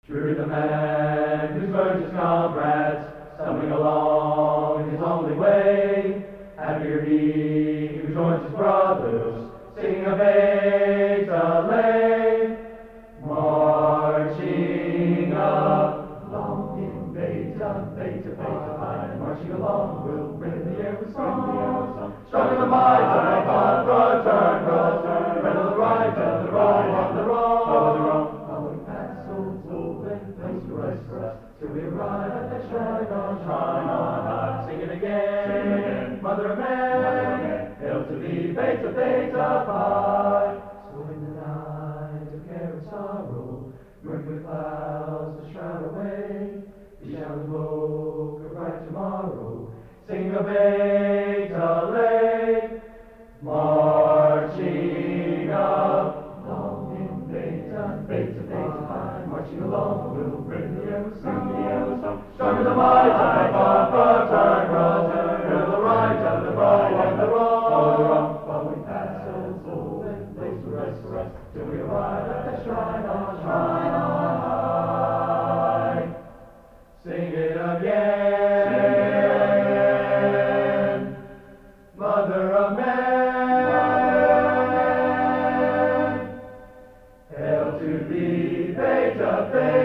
Dreary the man who spurns his comrades, stumbling along his lonely way. Happier he who joins his brothers, singing a Beethoven, marching along in Beethoven, Beethoven, marching along will bring the air with song. Strong in the mind of the return, right on the right and the right and the wrong. Following past souls old and place to rest for us, till we arrive at that shrine on high. Sing it again, Mother of Man, hail to thee, Beethoven high. So in the night of care and sorrow, murky clouds to shroud away, we shall invoke a bright tomorrow, sing a Beethoven, marching along in Beethoven, marching along, we'll bring the air with song. Strong in the might of the turn, to the right and the right and the wrong. Following past souls old and place to rest for us, till we arrive at the shrine on high. Sing it again, Mother of Man, hail to thee, Beethoven.